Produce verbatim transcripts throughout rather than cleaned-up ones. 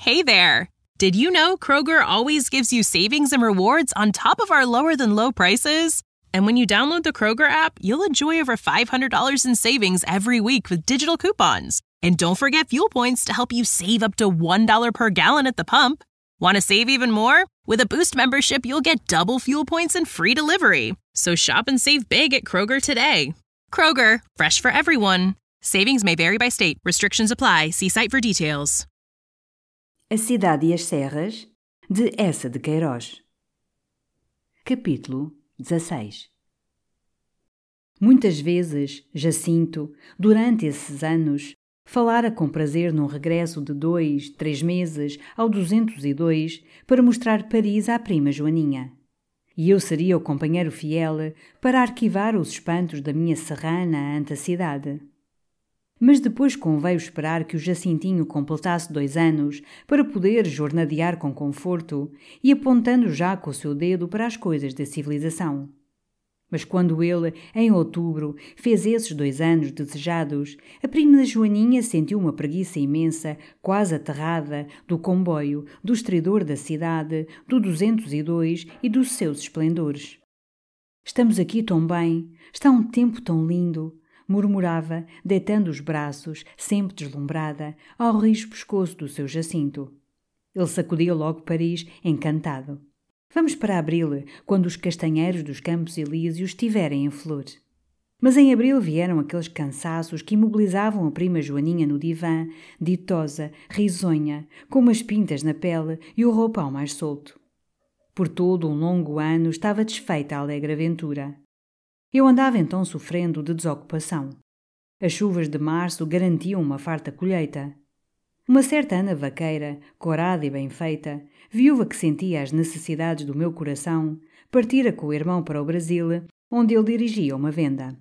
Hey there! Did you know Kroger always gives you savings and rewards on top of our lower-than-low prices? And when you download the Kroger app, you'll enjoy over five hundred dollars in savings every week with digital coupons. And don't forget fuel points to help you save up to one dollar per gallon at the pump. Want to save even more? With a Boost membership, you'll get double fuel points and free delivery. So shop and save big at Kroger today. Kroger, fresh for everyone. Savings may vary by state. Restrictions apply. See site for details. A Cidade e as Serras, de Eça de Queiroz. Capítulo dezasseis. Muitas vezes, Jacinto, durante esses anos, falara com prazer num regresso de dois, três meses ao duzentos e dois para mostrar Paris à prima Joaninha. E eu seria o companheiro fiel para arquivar os espantos da minha serrana ante a cidade. Mas depois conveio esperar que o Jacintinho completasse dois anos para poder jornadear com conforto e apontando já com o seu dedo para as coisas da civilização. Mas quando ele, em outubro, fez esses dois anos desejados, a prima Joaninha sentiu uma preguiça imensa, quase aterrada, do comboio, do estridor da cidade, do duzentos e dois e dos seus esplendores. «Estamos aqui tão bem, está um tempo tão lindo», murmurava, deitando os braços, sempre deslumbrada, ao rijo pescoço do seu Jacinto. Ele sacudia logo Paris, encantado. Vamos para abril, quando os castanheiros dos Campos Elíseos estiverem em flor. Mas em abril vieram aqueles cansaços que imobilizavam a prima Joaninha no divã, ditosa, risonha, com umas pintas na pele e o roupão mais solto. Por todo um longo ano estava desfeita a alegre aventura. Eu andava então sofrendo de desocupação. As chuvas de março garantiam uma farta colheita. Uma certa Ana vaqueira, corada e bem feita, viúva que sentia as necessidades do meu coração, partira com o irmão para o Brasil, onde ele dirigia uma venda.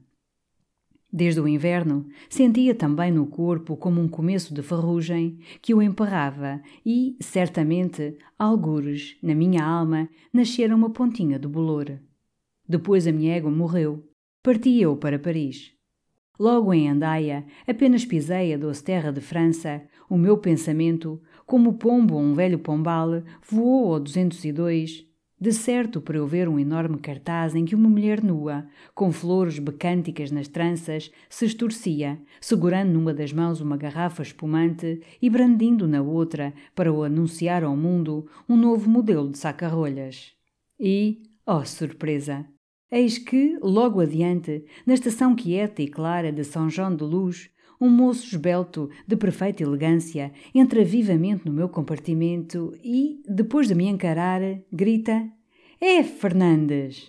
Desde o inverno, sentia também no corpo como um começo de ferrugem que o emperrava e, certamente, algures, na minha alma, nascera uma pontinha de bolor. Depois a minha égua morreu. Parti eu para Paris. Logo em Andaia, apenas pisei a doce terra de França, o meu pensamento, como pombo ou um velho pombal, voou ao duzentos e dois, de certo para eu ver um enorme cartaz em que uma mulher nua, com flores becânticas nas tranças, se estorcia, segurando numa das mãos uma garrafa espumante e brandindo na outra, para o anunciar ao mundo, um novo modelo de saca-rolhas. E, oh surpresa! Eis que, logo adiante, na estação quieta e clara de São João de Luz, um moço esbelto, de perfeita elegância, entra vivamente no meu compartimento e, depois de me encarar, grita: «É Fernandes!»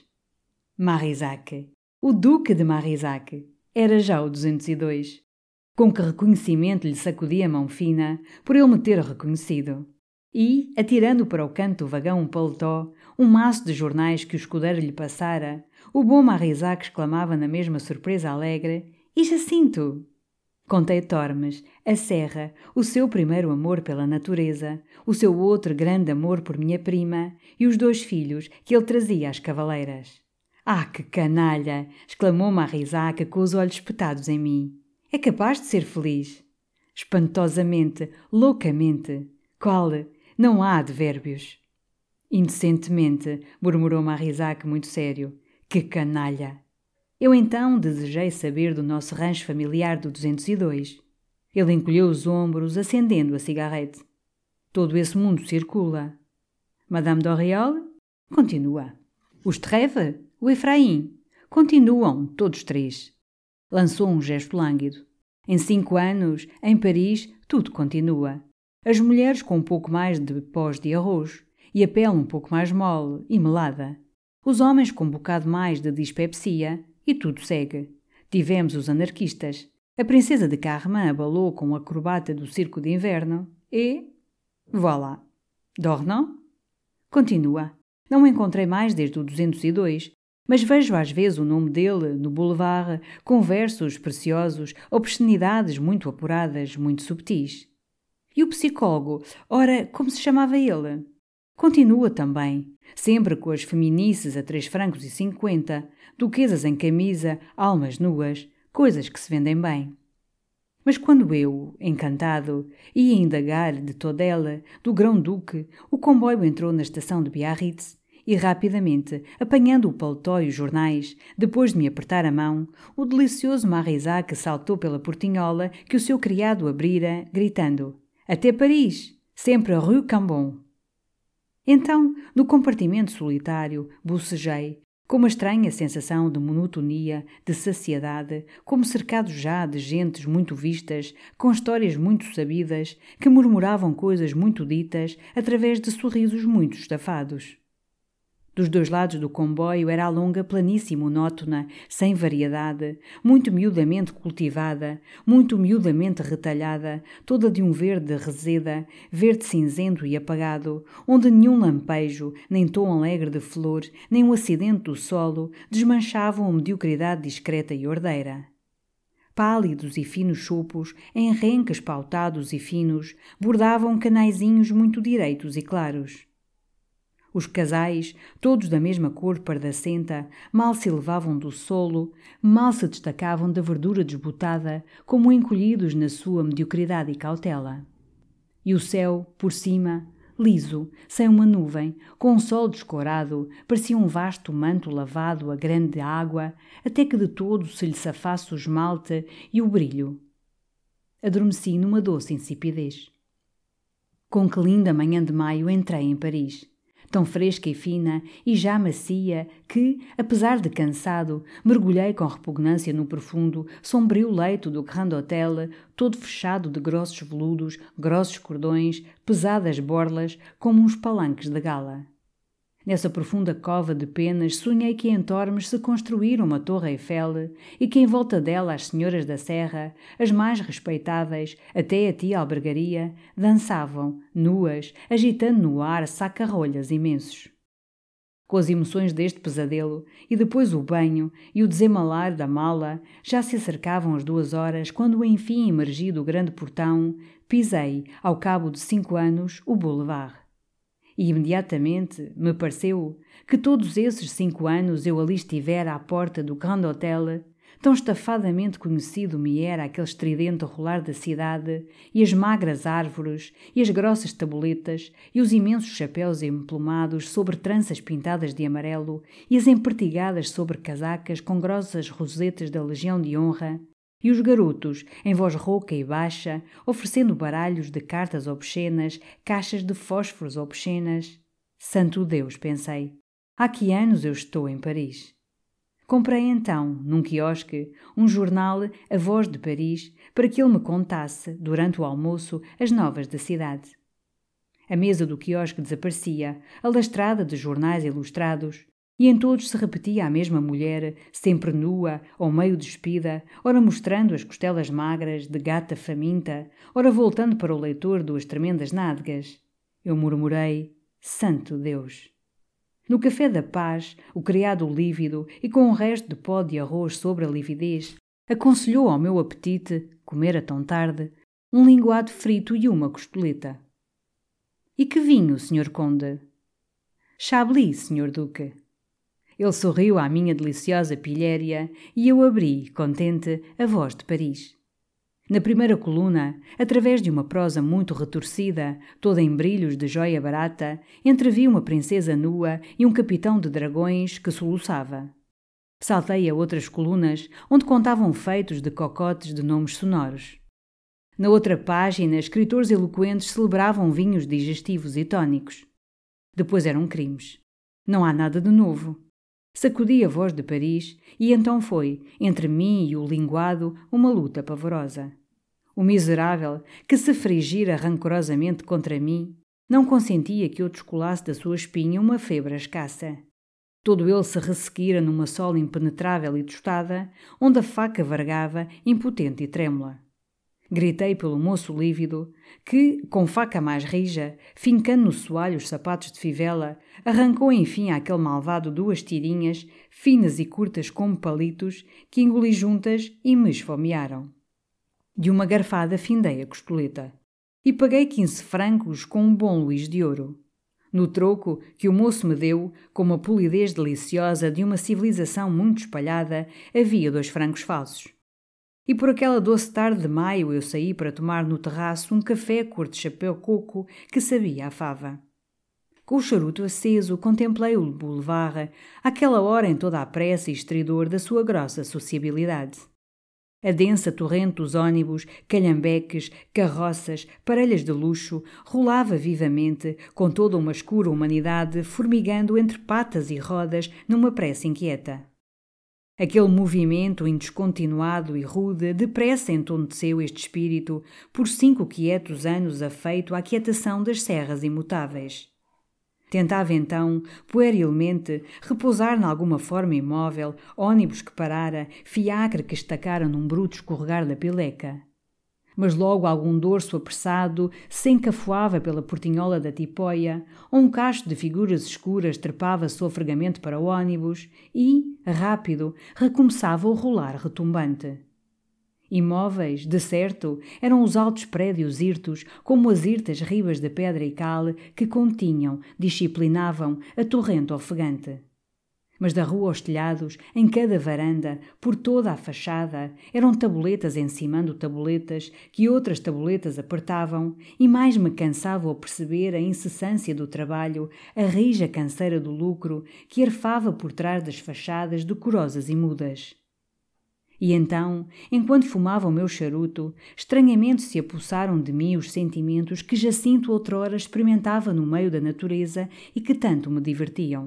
Marisac, o Duque de Marisac, era já o duzentos e dois. Com que reconhecimento lhe sacudi a mão fina, por ele me ter reconhecido. E, atirando para o canto do vagão um paletó, um maço de jornais que o escudeiro lhe passara, o bom Marisac exclamava na mesma surpresa alegre: «E Jacinto?» Contei Tormes, a serra, o seu primeiro amor pela natureza, o seu outro grande amor por minha prima e os dois filhos que ele trazia às cavaleiras. «Ah, que canalha!» exclamou Marisac com os olhos espetados em mim. «É capaz de ser feliz?» «Espantosamente, loucamente. Qual? Não há advérbios». «Indecentemente», murmurou Marisac muito sério. «Que canalha!» Eu então desejei saber do nosso rancho familiar do duzentos e dois. Ele encolheu os ombros, acendendo a cigarrete. «Todo esse mundo circula». «Madame Doriol?» «Continua». «Os Trèves?» «O Efraim?» «Continuam, todos três». Lançou um gesto lânguido. «Em cinco anos, em Paris, tudo continua. As mulheres com um pouco mais de pós de arroz, e a pele um pouco mais mole e melada. Os homens com um bocado mais de dispepsia, e tudo segue. Tivemos os anarquistas. A princesa de Carmin abalou com o acrobata do circo de inverno e... voilà. Dornan? Continua. Não o encontrei mais desde o duzentos e dois, mas vejo às vezes o nome dele no boulevard, com versos preciosos, obscenidades muito apuradas, muito subtis. E o psicólogo, ora, como se chamava ele? Continua também, sempre com as feminices a três francos e cinquenta, duquesas em camisa, almas nuas, coisas que se vendem bem. Mas quando eu, encantado, ia indagar de toda ela, do grão-duque, o comboio entrou na estação de Biarritz e, rapidamente, apanhando o paletó e os jornais, depois de me apertar a mão, o delicioso Marisac saltou pela portinhola que o seu criado abrira, gritando: «Até Paris! Sempre a Rue Cambon!» Então, no compartimento solitário, bocejei, com uma estranha sensação de monotonia, de saciedade, como cercado já de gentes muito vistas, com histórias muito sabidas, que murmuravam coisas muito ditas, através de sorrisos muito estafados. Dos dois lados do comboio era a longa planície monótona, sem variedade, muito miudamente cultivada, muito miudamente retalhada, toda de um verde reseda, verde cinzento e apagado, onde nenhum lampejo, nem tom alegre de flor, nem um acidente do solo desmanchavam a mediocridade discreta e ordeira. Pálidos e finos chopos, em rencas pautados e finos, bordavam canaizinhos muito direitos e claros. Os casais, todos da mesma cor pardacenta, mal se elevavam do solo, mal se destacavam da verdura desbotada, como encolhidos na sua mediocridade e cautela. E o céu, por cima, liso, sem uma nuvem, com um sol descorado, parecia um vasto manto lavado a grande água, até que de todo se lhe safasse o esmalte e o brilho. Adormeci numa doce insipidez. Com que linda manhã de maio entrei em Paris, tão fresca e fina e já macia que, apesar de cansado, mergulhei com repugnância no profundo, sombrio leito do Grand Hotel, todo fechado de grossos veludos, grossos cordões, pesadas borlas, como uns palanques de gala. Nessa profunda cova de penas sonhei que em Tormes se construíra uma torre Eiffel e que em volta dela as senhoras da serra, as mais respeitáveis, até a tia albergaria, dançavam, nuas, agitando no ar saca-rolhas imensos. Com as emoções deste pesadelo, e depois o banho e o desemalar da mala, já se acercavam as duas horas quando enfim emergi do grande portão, pisei, ao cabo de cinco anos, o boulevard. E imediatamente me pareceu que todos esses cinco anos eu ali estivera à porta do Grand Hotel, tão estafadamente conhecido me era aquele estridente rolar da cidade, e as magras árvores, e as grossas tabuletas, e os imensos chapéus emplumados sobre tranças pintadas de amarelo, e as empertigadas sobre casacas com grossas rosetas da Legião de Honra, e os garotos, em voz rouca e baixa, oferecendo baralhos de cartas obscenas, caixas de fósforos obscenas. Santo Deus, pensei, há que anos eu estou em Paris. Comprei então, num quiosque, um jornal, A Voz de Paris, para que ele me contasse, durante o almoço, as novas da cidade. A mesa do quiosque desaparecia, alastrada de jornais ilustrados, e em todos se repetia a mesma mulher, sempre nua ou meio despida, ora mostrando as costelas magras, de gata faminta, ora voltando para o leitor duas tremendas nádegas. Eu murmurei, Santo Deus! No café da paz, o criado lívido e com um resto de pó de arroz sobre a lividez, aconselhou ao meu apetite, comera tão tarde, um linguado frito e uma costoleta. E que vinho, senhor Conde? Chablis, senhor Duque. Ele sorriu à minha deliciosa pilhéria e eu abri, contente, A Voz de Paris. Na primeira coluna, através de uma prosa muito retorcida, toda em brilhos de joia barata, entrevi uma princesa nua e um capitão de dragões que soluçava. Saltei a outras colunas, onde contavam feitos de cocotes de nomes sonoros. Na outra página, escritores eloquentes celebravam vinhos digestivos e tônicos. Depois eram crimes. Não há nada de novo. Sacudi A Voz de Paris e então foi, entre mim e o linguado, uma luta pavorosa. O miserável, que se frigira rancorosamente contra mim, não consentia que eu descolasse da sua espinha uma febra escassa. Todo ele se ressequira numa sola impenetrável e tostada, onde a faca vargava, impotente e trêmula. Gritei pelo moço lívido, que, com faca mais rija, fincando no soalho os sapatos de fivela, arrancou enfim àquele malvado duas tirinhas, finas e curtas como palitos, que engoli juntas e me esfomearam. De uma garfada findei a costoleta, e paguei quinze francos com um bom Luís de ouro. No troco que o moço me deu, com uma polidez deliciosa de uma civilização muito espalhada, havia dois francos falsos. E por aquela doce tarde de maio eu saí para tomar no terraço um café cor de chapéu-coco que sabia a fava. Com o charuto aceso, contemplei o boulevard, àquela hora em toda a pressa e estridor da sua grossa sociabilidade. A densa torrente dos ônibus, calhambeques, carroças, parelhas de luxo, rolava vivamente, com toda uma escura humanidade formigando entre patas e rodas numa pressa inquieta. Aquele movimento indescontinuado e rude depressa entoneceu este espírito por cinco quietos anos afeito à quietação das serras imutáveis. Tentava então, puerilmente, repousar nalguma forma imóvel, ônibus que parara, fiacre que estacara num bruto escorregar da pileca. Mas logo algum dorso apressado se encafuava pela portinhola da tipóia, ou um cacho de figuras escuras trepava sofregamente para o ônibus e, rápido, recomeçava o rolar retumbante. Imóveis, de certo, eram os altos prédios hirtos, como as hirtas ribas de pedra e cal que continham, disciplinavam, a torrente ofegante. Mas da rua aos telhados, em cada varanda, por toda a fachada, eram tabuletas encimando tabuletas que outras tabuletas apertavam, e mais me cansava ao perceber a incessância do trabalho, a rija canseira do lucro que arfava por trás das fachadas decorosas e mudas. E então, enquanto fumava o meu charuto, estranhamente se apossaram de mim os sentimentos que Jacinto outrora experimentava no meio da natureza e que tanto me divertiam.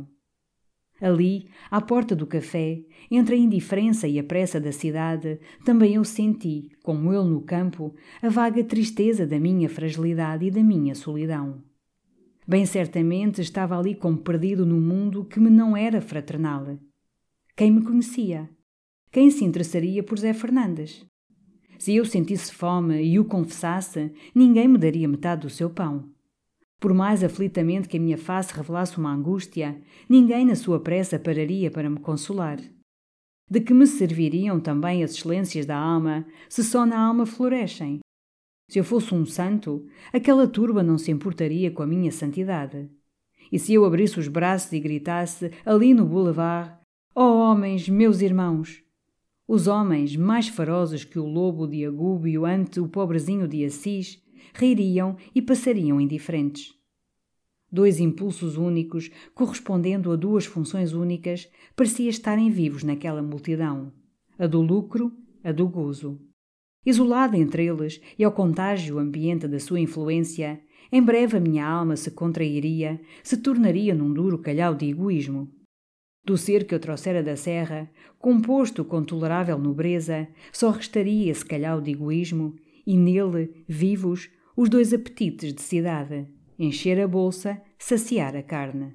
Ali, à porta do café, entre a indiferença e a pressa da cidade, também eu senti, como ele no campo, a vaga tristeza da minha fragilidade e da minha solidão. Bem certamente estava ali como perdido num mundo que me não era fraternal. Quem me conhecia? Quem se interessaria por Zé Fernandes? Se eu sentisse fome e o confessasse, ninguém me daria metade do seu pão. Por mais aflitamente que a minha face revelasse uma angústia, ninguém na sua pressa pararia para me consolar. De que me serviriam também as excelências da alma, se só na alma florescem? Se eu fosse um santo, aquela turba não se importaria com a minha santidade. E se eu abrisse os braços e gritasse, ali no boulevard, ó oh, homens, meus irmãos! Os homens, mais ferozes que o lobo de Agúbio ante o pobrezinho de Assis, ririam e passariam indiferentes. Dois impulsos únicos, correspondendo a duas funções únicas, parecia estarem vivos naquela multidão, a do lucro, a do gozo. Isolada entre eles e ao contágio ambiente da sua influência, em breve a minha alma se contrairia, se tornaria num duro calhau de egoísmo. Do ser que eu trouxera da serra, composto com tolerável nobreza, só restaria esse calhau de egoísmo e nele, vivos, os dois apetites de cidade, encher a bolsa, saciar a carne.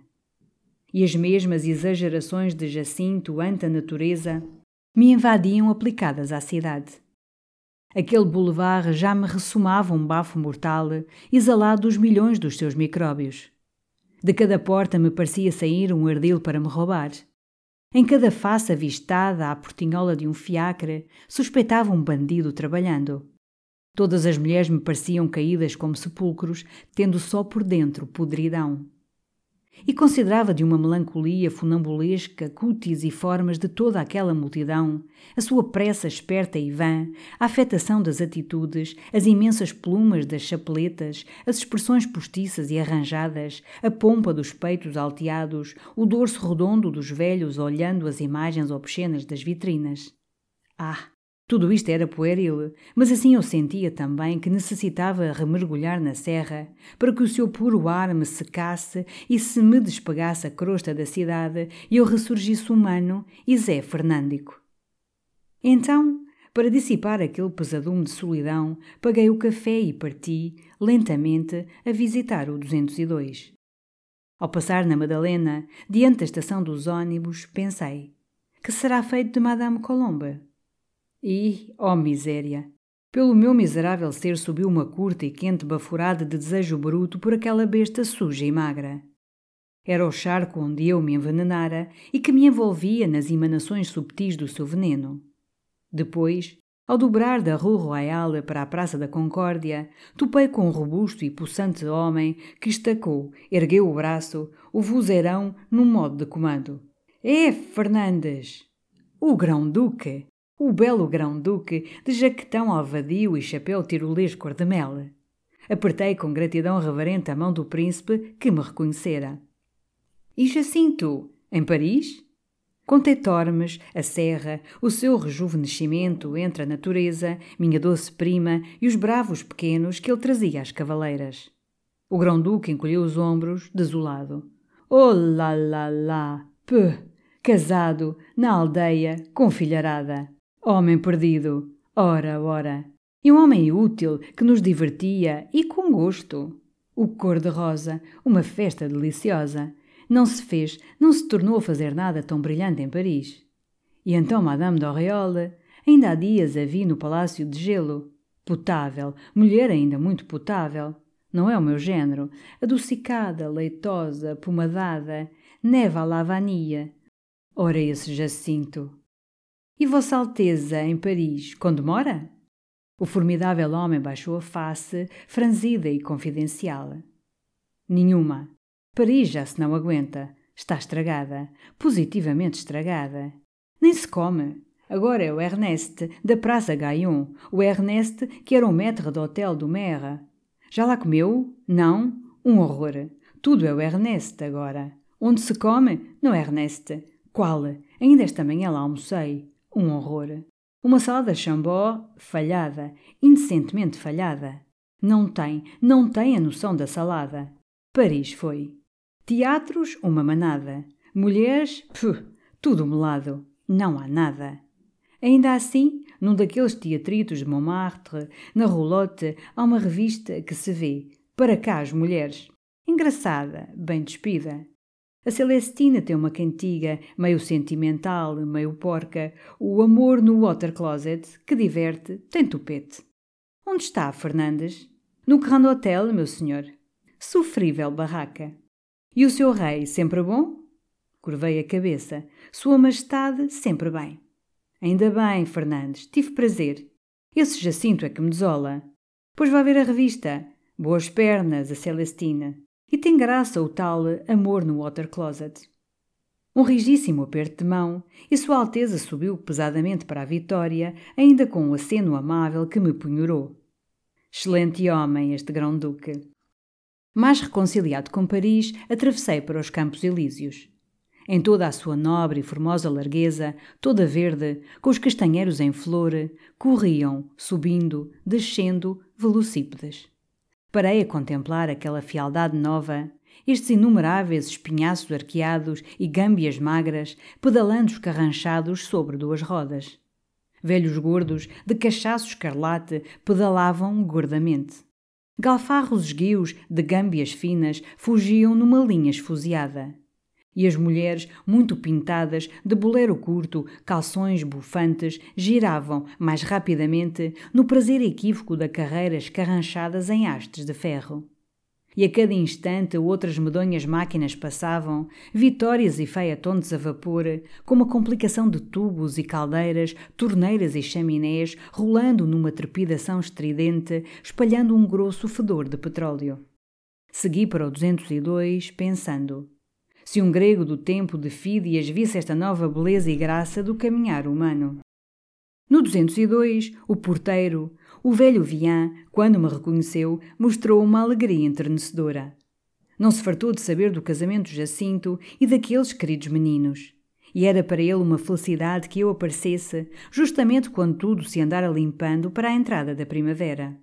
E as mesmas exagerações de Jacinto ante a natureza me invadiam aplicadas à cidade. Aquele boulevard já me ressumava um bafo mortal, exalado dos milhões dos seus micróbios. De cada porta me parecia sair um ardil para me roubar. Em cada face avistada à portinhola de um fiacre, suspeitava um bandido trabalhando. Todas as mulheres me pareciam caídas como sepulcros, tendo só por dentro podridão. E considerava de uma melancolia funambulesca cutis e formas de toda aquela multidão, a sua pressa esperta e vã, a afetação das atitudes, as imensas plumas das chapeletas, as expressões postiças e arranjadas, a pompa dos peitos alteados, o dorso redondo dos velhos olhando as imagens obscenas das vitrinas. Ah! Tudo isto era pueril, mas assim eu sentia também que necessitava remergulhar na serra para que o seu puro ar me secasse e se me despegasse a crosta da cidade e eu ressurgisse humano e Zé Fernândico. Então, para dissipar aquele pesadume de solidão, paguei o café e parti, lentamente, a visitar o duzentos e dois. Ao passar na Madalena, diante da estação dos ônibus, pensei, que será feito de Madame Colombe? E, ó miséria, pelo meu miserável ser subiu uma curta e quente baforada de desejo bruto por aquela besta suja e magra. Era o charco onde eu me envenenara e que me envolvia nas emanações subtis do seu veneno. Depois, ao dobrar da Rue Royale para a Praça da Concórdia, topei com um robusto e possante homem que estacou, ergueu o braço, o vozeirão num modo de comando. É, Fernandes! O grão-duque! o belo grão-duque de jaquetão alvadio e chapéu tirolês cor de mel. Apertei com gratidão reverente a mão do príncipe, que me reconhecera. E Jacinto, em Paris? Contei Tormes, a serra, o seu rejuvenescimento entre a natureza, minha doce prima e os bravos pequenos que ele trazia às cavaleiras. O grão-duque encolheu os ombros, desolado. Oh lá lá lá, pê, casado, na aldeia, com filharada. Homem perdido, ora, ora. E um homem útil que nos divertia e com gosto. O cor-de-rosa, uma festa deliciosa. Não se fez, não se tornou a fazer nada tão brilhante em Paris. E então Madame d'Auréole, ainda há dias a vi no Palácio de Gelo. Potável, mulher ainda muito potável. Não é o meu género, adocicada, leitosa, pomadada, neva à lavania. Ora esse Jacinto. E Vossa Alteza, em Paris, quando mora? O formidável homem baixou a face, franzida e confidencial. Nenhuma. Paris já se não aguenta. Está estragada. Positivamente estragada. Nem se come. Agora é o Ernest, da Praça Gaillon. O Ernest que era o maître d'hôtel do maire. Já lá comeu? Não? Um horror. Tudo é o Ernest agora. Onde se come? No Ernest. Qual? Ainda esta manhã lá almocei. Um horror. Uma salada Chambord falhada. Indecentemente falhada. Não tem, não tem a noção da salada. Paris foi. Teatros, uma manada. Mulheres, pff, tudo melado. Não há nada. Ainda assim, num daqueles teatritos de Montmartre, na roulotte, há uma revista que se vê. Para cá as mulheres. Engraçada, bem despida. A Celestina tem uma cantiga, meio sentimental, meio porca. O amor no water closet, que diverte, tem tupete. Onde está Fernandes? No Grand Hotel, meu senhor. Sofrível barraca. E o seu rei, sempre bom? Curvei a cabeça. Sua Majestade, sempre bem. Ainda bem, Fernandes, tive prazer. Esse Jacinto é que me desola. Pois vá ver a revista. Boas pernas, a Celestina. E tem graça o tal amor no water closet. Um rigíssimo aperto de mão, e Sua Alteza subiu pesadamente para a Vitória, ainda com um aceno amável que me punhorou. Excelente homem, este grão-duque. Mais reconciliado com Paris, atravessei para os Campos Elíseos. Em toda a sua nobre e formosa largueza, toda verde, com os castanheiros em flor, corriam, subindo, descendo, velocípedes. Parei a contemplar aquela fialdade nova, estes inumeráveis espinhaços arqueados e gâmbias magras, pedalando escarranchados sobre duas rodas. Velhos gordos, de cachaço escarlate, pedalavam gordamente. Galfarros esguios de gâmbias finas fugiam numa linha esfuziada. E as mulheres, muito pintadas, de bolero curto, calções bufantes, giravam, mais rapidamente, no prazer equívoco da carreira escarranchadas em hastes de ferro. E a cada instante outras medonhas máquinas passavam, vitórias e featontes a vapor, com uma complicação de tubos e caldeiras, torneiras e chaminés, rolando numa trepidação estridente, espalhando um grosso fedor de petróleo. Segui para o duzentos e dois, pensando... Se um grego do tempo de Fídias visse esta nova beleza e graça do caminhar humano. No duzentos e dois, o porteiro, o velho Vian, quando me reconheceu, mostrou uma alegria enternecedora. Não se fartou de saber do casamento de Jacinto e daqueles queridos meninos. E era para ele uma felicidade que eu aparecesse, justamente quando tudo se andara limpando para a entrada da primavera.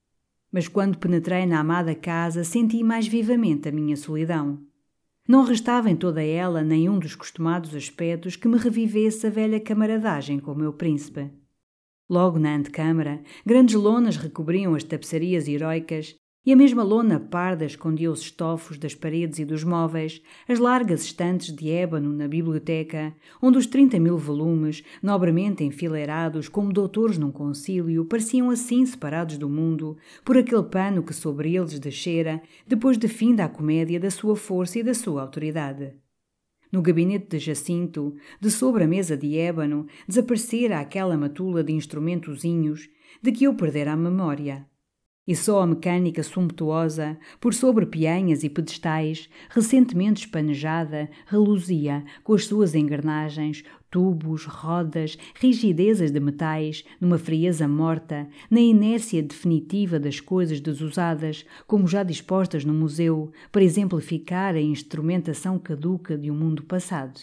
Mas quando penetrei na amada casa, senti mais vivamente a minha solidão. Não restava em toda ela nenhum dos costumados aspectos que me revivesse a velha camaradagem com o meu príncipe. Logo na antecâmara, grandes lonas recobriam as tapeçarias heroicas e a mesma lona parda escondia os estofos das paredes e dos móveis, as largas estantes de ébano na biblioteca, onde os trinta mil volumes, nobremente enfileirados como doutores num concílio, pareciam assim separados do mundo, por aquele pano que sobre eles descera, depois de finda a comédia da sua força e da sua autoridade. No gabinete de Jacinto, de sobre a mesa de ébano, desaparecera aquela matula de instrumentozinhos de que eu perdera a memória. E só a mecânica sumptuosa, por sobre peanhas e pedestais, recentemente espanejada, reluzia com as suas engrenagens, tubos, rodas, rigidezas de metais, numa frieza morta, na inércia definitiva das coisas desusadas, como já dispostas no museu, para exemplificar a instrumentação caduca de um mundo passado.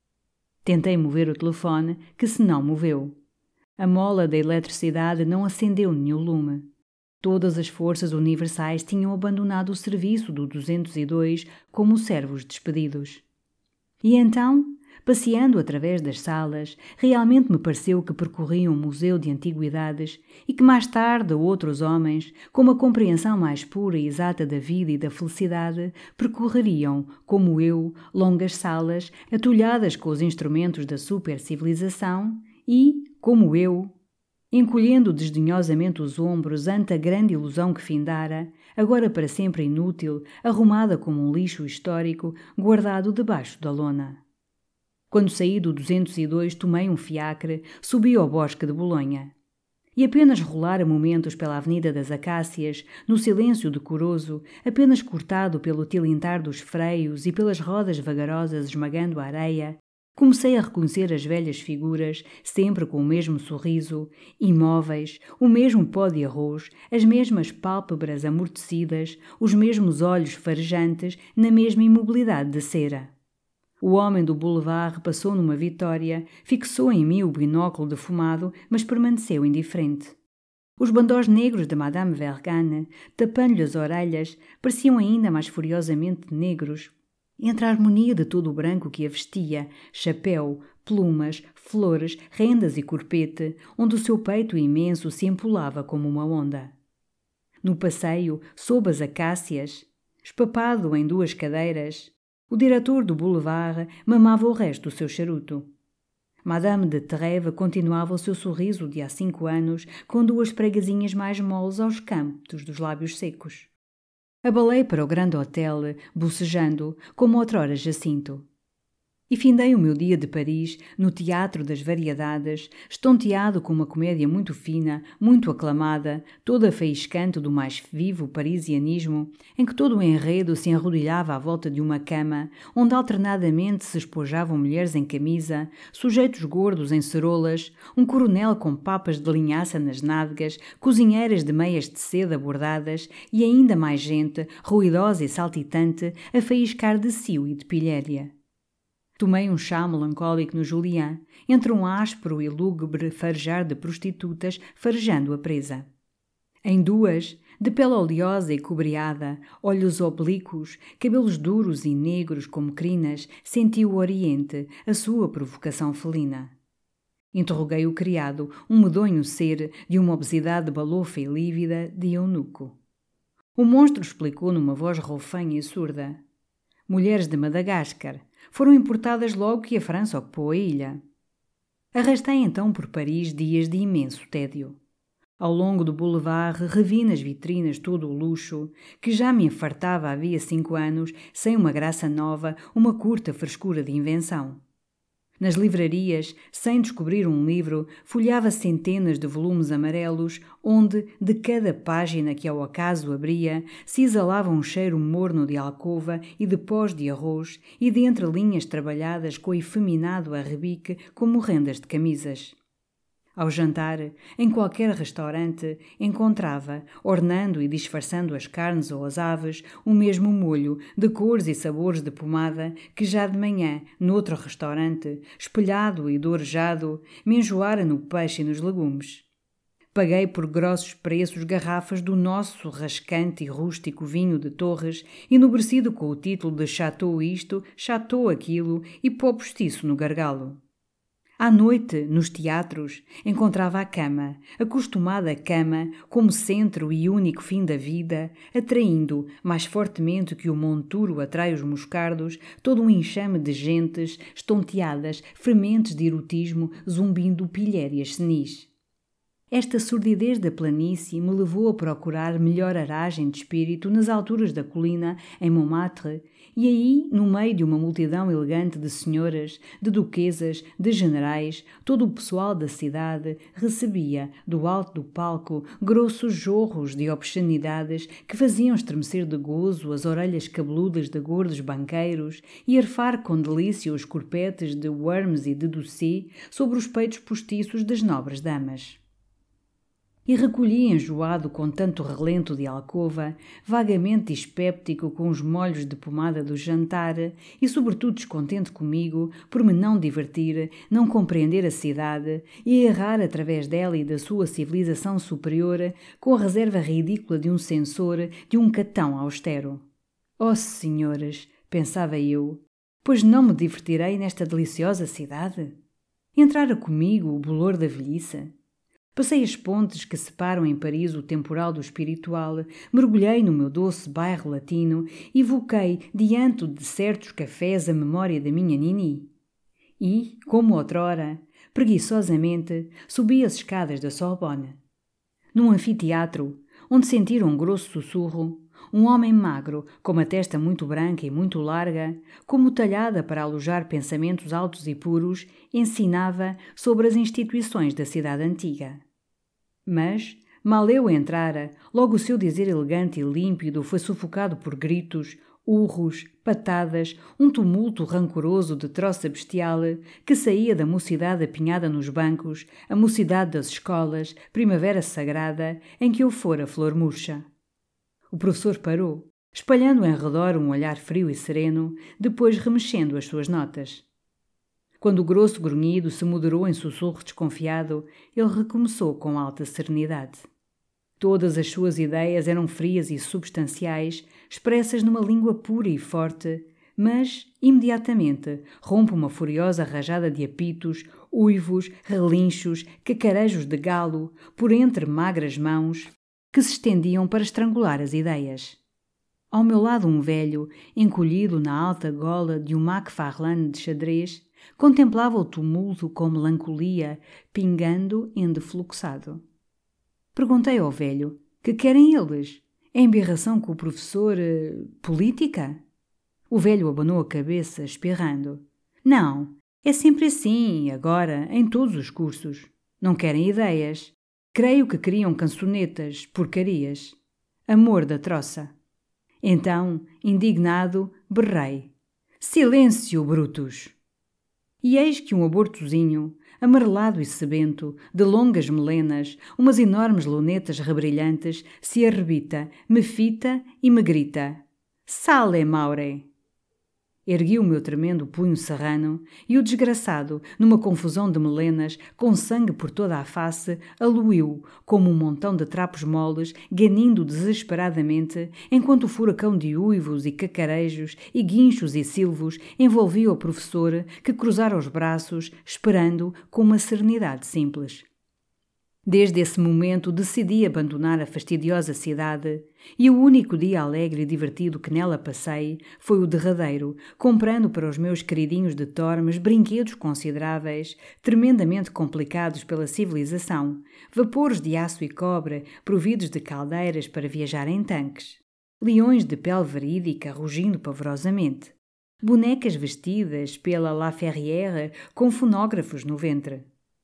Tentei mover o telefone, que se não moveu. A mola da eletricidade não acendeu nenhum lume. Todas as forças universais tinham abandonado o serviço do duzentos e dois como servos despedidos. E então, passeando através das salas, realmente me pareceu que percorriam um museu de antiguidades e que mais tarde outros homens, com uma compreensão mais pura e exata da vida e da felicidade, percorreriam, como eu, longas salas atulhadas com os instrumentos da supercivilização e, como eu, encolhendo desdenhosamente os ombros ante a grande ilusão que findara, agora para sempre inútil, arrumada como um lixo histórico, guardado debaixo da lona. Quando saí do duzentos e dois, tomei um fiacre, subi ao bosque de Bolonha. E apenas rolara momentos pela Avenida das Acácias, no silêncio decoroso, apenas cortado pelo tilintar dos freios e pelas rodas vagarosas esmagando a areia, comecei a reconhecer as velhas figuras, sempre com o mesmo sorriso, imóveis, o mesmo pó de arroz, as mesmas pálpebras amortecidas, os mesmos olhos farejantes, na mesma imobilidade de cera. O homem do boulevard repassou numa vitória, fixou em mim o binóculo defumado, mas permaneceu indiferente. Os bandós negros de Madame Vergane, tapando-lhe as orelhas, pareciam ainda mais furiosamente negros, entre a harmonia de todo o branco que a vestia, chapéu, plumas, flores, rendas e corpete, onde o seu peito imenso se empolava como uma onda. No passeio, sob as acácias, espapado em duas cadeiras, o diretor do boulevard mamava o resto do seu charuto. Madame de Trèves continuava o seu sorriso de há cinco anos, com duas pregazinhas mais moles aos cantos dos lábios secos. Abalei para o grande hotel, bocejando, como outrora Jacinto. E findei o meu dia de Paris no Teatro das Variedades, estonteado com uma comédia muito fina, muito aclamada, toda faiscante do mais vivo parisianismo, em que todo o enredo se enrodilhava à volta de uma cama, onde alternadamente se espojavam mulheres em camisa, sujeitos gordos em cerolas, um coronel com papas de linhaça nas nádegas, cozinheiras de meias de seda bordadas e ainda mais gente, ruidosa e saltitante, a faiscar de cio e de pilhéria. Tomei um chá melancólico no Julián, entre um áspero e lúgubre farejar de prostitutas farejando a presa. Em duas, de pele oleosa e cobreada, olhos oblíquos, cabelos duros e negros como crinas, senti o Oriente, a sua provocação felina. Interroguei o criado, um medonho ser de uma obesidade balofa e lívida de eunuco. O monstro explicou numa voz roufanha e surda. Mulheres de Madagascar. Foram importadas logo que a França ocupou a ilha. Arrastei então por Paris dias de imenso tédio. Ao longo do boulevard revi nas vitrinas todo o luxo, que já me enfartava havia cinco anos, sem uma graça nova, uma curta frescura de invenção. Nas livrarias, sem descobrir um livro, folheava centenas de volumes amarelos, onde, de cada página que ao acaso abria, se exalava um cheiro morno de alcova e de pós de arroz, e de entre linhas trabalhadas com efeminado arrebique como rendas de camisas. Ao jantar, em qualquer restaurante, encontrava, ornando e disfarçando as carnes ou as aves, o mesmo molho, de cores e sabores de pomada, que já de manhã, noutro restaurante, espelhado e dourejado, me enjoara no peixe e nos legumes. Paguei por grossos preços garrafas do nosso rascante e rústico vinho de Torres, enobrecido com o título de Chateau isto, Chateau aquilo e pó postiço no gargalo. À noite, nos teatros, encontrava a cama, acostumada cama, como centro e único fim da vida, atraindo, mais fortemente que o monturo atrai os moscardos, todo um enxame de gentes, estonteadas, frementes de erotismo, zumbindo pilhérias senis. esta surdidez da planície me levou a procurar melhor aragem de espírito nas alturas da colina, em Montmartre, e aí, no meio de uma multidão elegante de senhoras, de duquesas, de generais, todo o pessoal da cidade recebia, do alto do palco, grossos jorros de obscenidades que faziam estremecer de gozo as orelhas cabeludas de gordos banqueiros e arfar com delícia os corpetes de Worms e de Doucet sobre os peitos postiços das nobres damas. E recolhi enjoado com tanto relento de alcova, vagamente dispéptico com os molhos de pomada do jantar e sobretudo descontente comigo por me não divertir, não compreender a cidade e errar através dela e da sua civilização superior com a reserva ridícula de um censor, de um catão austero. Oh, senhoras, pensava eu, pois não me divertirei nesta deliciosa cidade? Entrara comigo o bolor da velhice? Passei as pontes que separam em Paris o temporal do espiritual, mergulhei no meu doce bairro latino e evoquei diante de certos cafés a memória da minha Nini. E, como outrora, preguiçosamente, subi as escadas da Sorbonne. Num anfiteatro, onde sentira um grosso sussurro, um homem magro, com uma testa muito branca e muito larga, como talhada para alojar pensamentos altos e puros, ensinava sobre as instituições da cidade antiga. Mas, mal eu entrara, logo o seu dizer elegante e límpido foi sufocado por gritos, urros, patadas, um tumulto rancoroso de troça bestial que saía da mocidade apinhada nos bancos, a mocidade das escolas, primavera sagrada, em que eu fora flor murcha. O professor parou, espalhando em redor um olhar frio e sereno, depois remexendo as suas notas. Quando o grosso grunhido se moderou em sussurro desconfiado, ele recomeçou com alta serenidade. Todas as suas ideias eram frias e substanciais, expressas numa língua pura e forte, mas, imediatamente, rompe uma furiosa rajada de apitos, uivos, relinchos, cacarejos de galo, por entre magras mãos, que se estendiam para estrangular as ideias. Ao meu lado um velho, encolhido na alta gola de um Macfarlane de xadrez, contemplava o tumulto com melancolia, pingando em defluxado. Perguntei ao velho, que querem eles? É embirração com o professor... Uh, política? O velho abanou a cabeça, espirrando. Não, é sempre assim, agora, em todos os cursos. Não querem ideias. Creio que criam cançonetas, porcarias. Amor da troça. Então, indignado, berrei. Silêncio, brutos! E eis que um abortozinho, amarelado e sebento, de longas melenas, umas enormes lunetas rebrilhantes, se arrebita, me fita e me grita. Sale, Maure! Ergui o meu tremendo punho serrano e o desgraçado, numa confusão de melenas, com sangue por toda a face, aluiu, como um montão de trapos moles, ganindo desesperadamente, enquanto o furacão de uivos e cacarejos e guinchos e silvos envolvia o professor, que cruzara os braços, esperando com uma serenidade simples. Desde esse momento decidi abandonar a fastidiosa cidade e o único dia alegre e divertido que nela passei foi o derradeiro, comprando para os meus queridinhos de Tormes brinquedos consideráveis, tremendamente complicados pela civilização, vapores de aço e cobre providos de caldeiras para viajar em tanques, leões de pele verídica rugindo pavorosamente, bonecas vestidas pela La Ferrière com fonógrafos no ventre.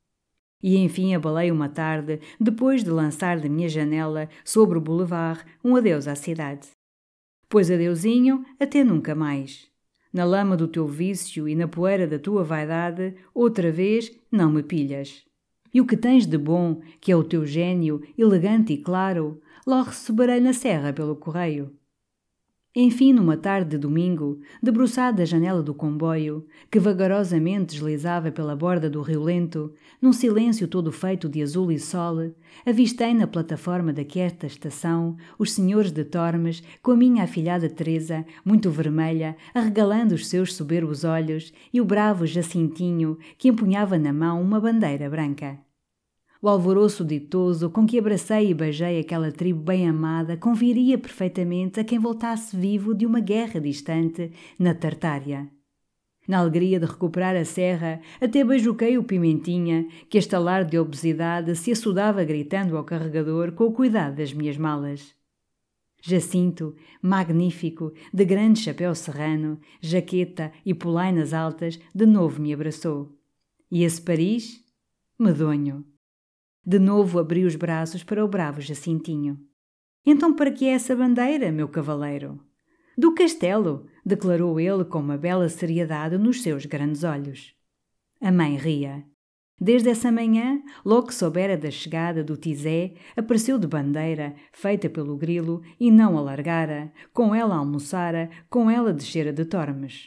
E enfim abalei uma tarde, depois de lançar da minha janela, sobre o boulevard, um adeus à cidade. Pois adeusinho, até nunca mais. Na lama do teu vício e na poeira da tua vaidade, outra vez não me pilhas. E o que tens de bom, que é o teu gênio, elegante e claro, lá receberei na serra pelo correio. Enfim, numa tarde de domingo, debruçada à janela do comboio, que vagarosamente deslizava pela borda do Rio Lento, num silêncio todo feito de azul e sol, avistei na plataforma daquesta estação os senhores de Tormes com a minha afilhada Teresa, muito vermelha, arregalando os seus soberbos olhos, e o bravo Jacintinho, que empunhava na mão uma bandeira branca. O alvoroço ditoso com que abracei e beijei aquela tribo bem amada conviria perfeitamente a quem voltasse vivo de uma guerra distante na Tartária. Na alegria de recuperar a serra, até beijoquei o Pimentinha, que a estalar de obesidade se assodava gritando ao carregador com o cuidado das minhas malas. Jacinto, magnífico, de grande chapéu serrano, jaqueta e polainas altas, de novo me abraçou. E esse Paris? Medonho. De novo abri os braços para o bravo Jacintinho. Então para que é essa bandeira, meu cavaleiro? Do castelo, declarou ele com uma bela seriedade nos seus grandes olhos. A mãe ria. Desde essa manhã, logo que soubera da chegada do Tizé, apareceu de bandeira, feita pelo grilo, e não a largara, com ela almoçara, com ela descera de Tormes.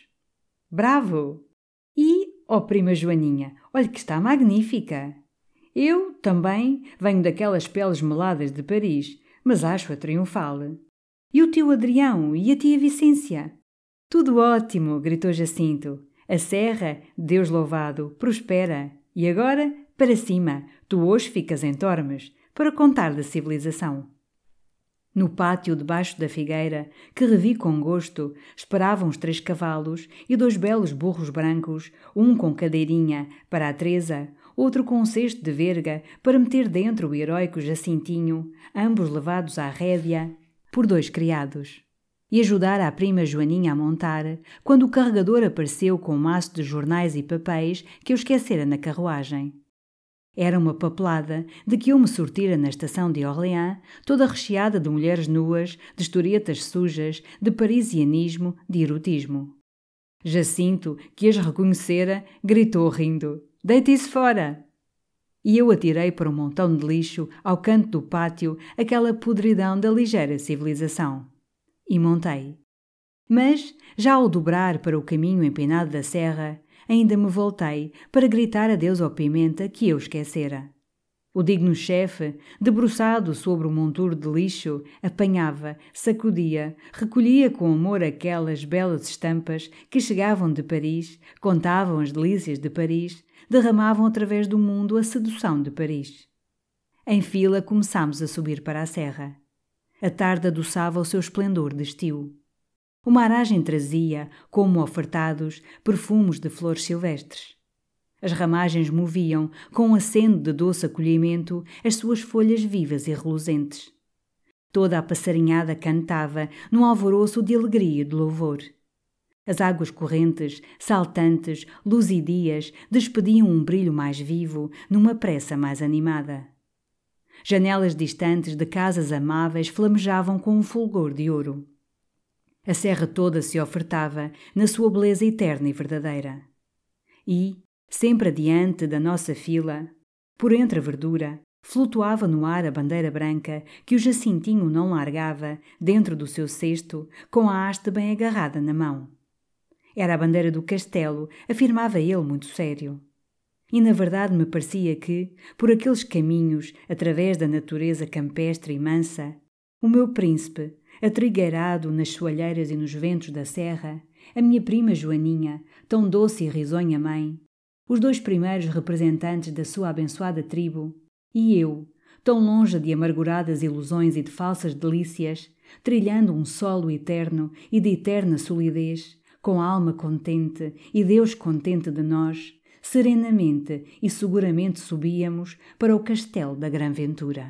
Bravo! E, ó prima Joaninha, olhe que está magnífica! Eu, também, venho daquelas peles meladas de Paris, mas acho-a triunfal. E o tio Adrião e a tia Vicência? Tudo ótimo, gritou Jacinto. A serra, Deus louvado, prospera. E agora, para cima, tu hoje ficas em Tormes, para contar da civilização. No pátio debaixo da figueira, que revi com gosto, esperavam os três cavalos e dois belos burros brancos, um com cadeirinha para a Teresa, outro com um cesto de verga para meter dentro o heróico Jacintinho, ambos levados à rédea por dois criados. E ajudar a prima Joaninha a montar, quando o carregador apareceu com um maço de jornais e papéis que eu esquecera na carruagem. Era uma papelada de que eu me sortira na estação de Orléans, toda recheada de mulheres nuas, de historietas sujas, de parisianismo, de erotismo. Jacinto, que as reconhecera, gritou rindo: "Deite isso fora!" E eu atirei para um montão de lixo, ao canto do pátio, aquela podridão da ligeira civilização. E montei. Mas, já ao dobrar para o caminho empinado da serra, ainda me voltei para gritar adeus ao Pimenta que eu esquecera. O digno chefe, debruçado sobre o monturo de lixo, apanhava, sacudia, recolhia com amor aquelas belas estampas que chegavam de Paris, contavam as delícias de Paris, derramavam através do mundo a sedução de Paris. Em fila começámos a subir para a serra. A tarde adoçava o seu esplendor de estio. Uma aragem trazia, como ofertados, perfumes de flores silvestres. As ramagens moviam, com um aceno de doce acolhimento, as suas folhas vivas e reluzentes. Toda a passarinhada cantava, num alvoroço de alegria e de louvor. As águas correntes, saltantes, luzidias, despediam um brilho mais vivo, numa pressa mais animada. Janelas distantes de casas amáveis flamejavam com um fulgor de ouro. A serra toda se ofertava na sua beleza eterna e verdadeira. E, sempre adiante da nossa fila, por entre a verdura, flutuava no ar a bandeira branca que o Jacintinho não largava dentro do seu cesto, com a haste bem agarrada na mão. Era a bandeira do castelo, afirmava ele muito sério. E na verdade me parecia que, por aqueles caminhos, através da natureza campestre e mansa, o meu príncipe, atrigueirado nas soalheiras e nos ventos da serra, a minha prima Joaninha, tão doce e risonha mãe, os dois primeiros representantes da sua abençoada tribo, e eu, tão longe de amarguradas ilusões e de falsas delícias, trilhando um solo eterno e de eterna solidez, com a alma contente e Deus contente de nós, serenamente e seguramente subíamos para o castelo da Gran Ventura.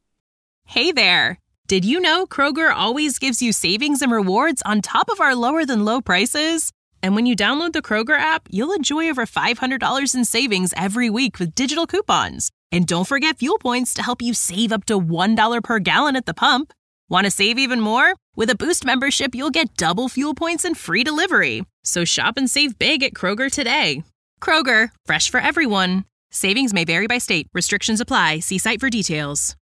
Hey there! Did you know Kroger always gives you savings and rewards on top of our lower-than-low prices? And when you download the Kroger app, you'll enjoy over five hundred dollars in savings every week with digital coupons. And don't forget fuel points to help you save up to one dollar per gallon at the pump. Want to save even more? With a Boost membership, you'll get double fuel points and free delivery. So shop and save big at Kroger today. Kroger, fresh for everyone. Savings may vary by state. Restrictions apply. See site for details.